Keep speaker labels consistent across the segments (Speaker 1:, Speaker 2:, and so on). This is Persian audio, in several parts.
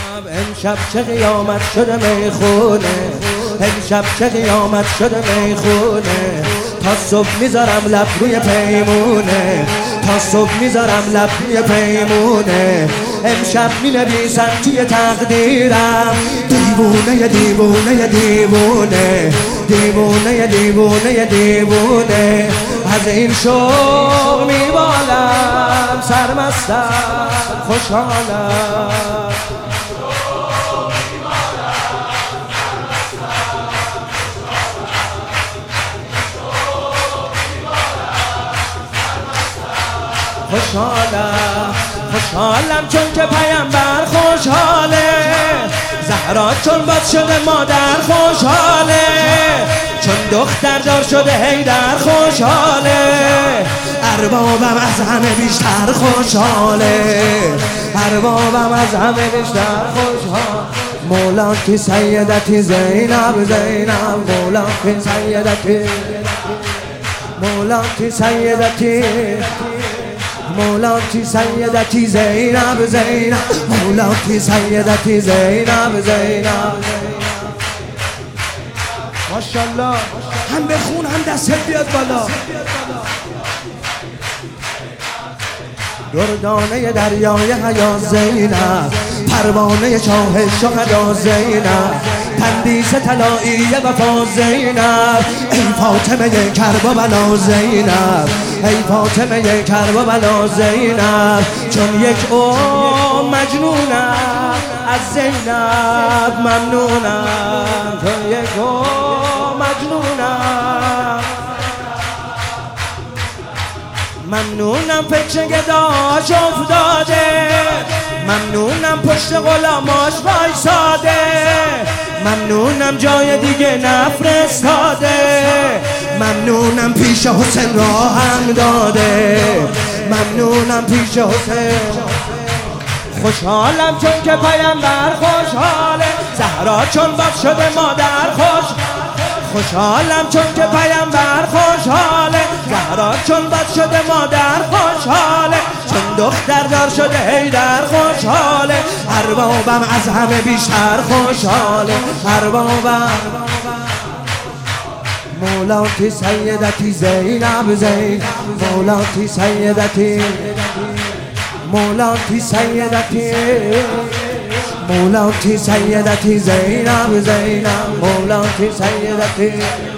Speaker 1: امشب چه قیامت شده میخونه، امشب چه قیامت شده میخونه. تا صبح میذارم لب روی پیمونه، تا صبح میذارم لب روی پیمونه. امشب مینویسم توی تقدیرم دیوونه دیوونه دیوونه دیوونه دیوونه دیوونه. از این شوق میبالم سرمستم خوشحالم. خوشحالم خوشحالم چون که پیامبر خوشحاله، زهرا چون باد شده مادر خوشحاله، چون دختر دار شده حیدر خوشحاله. اربابم از همه بیشتر خوشحاله، اربابم از همه بیشتر خوشحال. مولاتی سیدتی زینب زینب، مولاتی سیدتی، مولاتی سیدتی، مولاتی سیدتی زینب زینب، مولاتی سیدتی زینب زینب. ماشاءالله. هم بخون هم دستت بیاد بالا. دردانه دریای حیا زینب، پروانه شاه شهدا زینب، تندیس طلایی وفا زینب. ای فاطمه کربلا زینب، ای فاطمه کربلا زینب. چون یک مجنونم از زینب ممنونم، چون یک مجنونم ممنونم. فکر گداش افتاده، ممنونم پشت غلاماش وایساده، ممنونم جای دیگه نفرستاده، ممنونم پیش حسین راهم داده، ممنونم پیش حسین. خوشحالم چون که پیامبر خوشحاله، زهرا چون باد شده مادر خوش. خوشحالم چون که پیامبر خوشحاله، زهرا چون باد شده مادر خوشحاله، چون دختر دار شده حیدر خوشحاله. اربابم از همه بیشتر خوشحاله، اربابم. مولاتی سیدتی زینب زینب، مولاتی سیدتی، مولاتی سیدتی، مولاتی سیدتی زینب زینب، مولاتی سیدتی.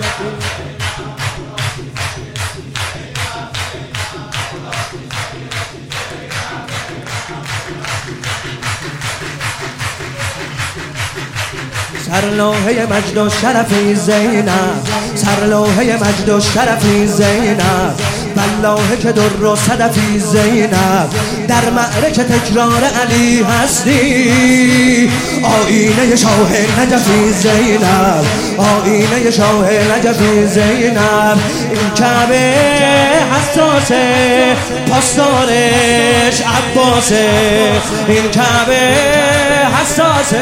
Speaker 1: سرلوحه مجد و شرفی زینب، سرلوحه مجد و شرفی زینب، والله که در و صدفی زینب. در معرکه تکرار علی هستی، آینه شاه نجفی زینب، آینه شاه نجفی زینب. این کعبه حساسه پاسدارش عباسه، این کعبه حساسه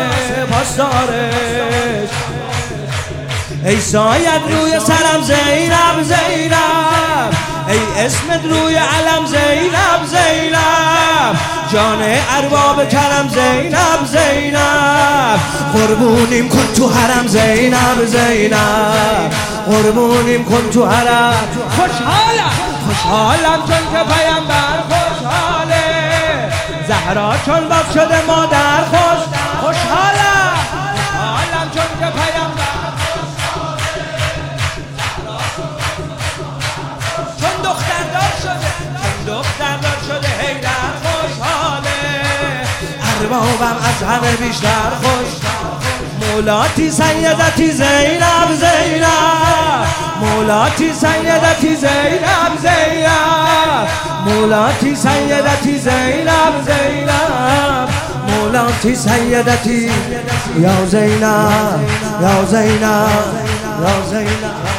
Speaker 1: پاسدارش. ای سایت روی سرم زینب زینب، ای اسمت روی علم زینب زینب، جان ارباب کرم زینب زینب. قربونیم کن تو حرم زینب زینب، قربونیم کن تو حرم. خوشحالم خوشحالم چون که پیامبر خوشحاله، زهرا چون باد شده مادر خوش. خوشحالم خوشحالم چون که پیامبر دختردار شده حیدر خوشحاله. اربابم از همه بیشتر خوش. مولاتی سیدتی زینب زینب، مولاتی سیدتی زینب زینب، مولاتی سیدتی زینب زینب، مولاتی سیدتی یا زینب یا زینب یا زینب.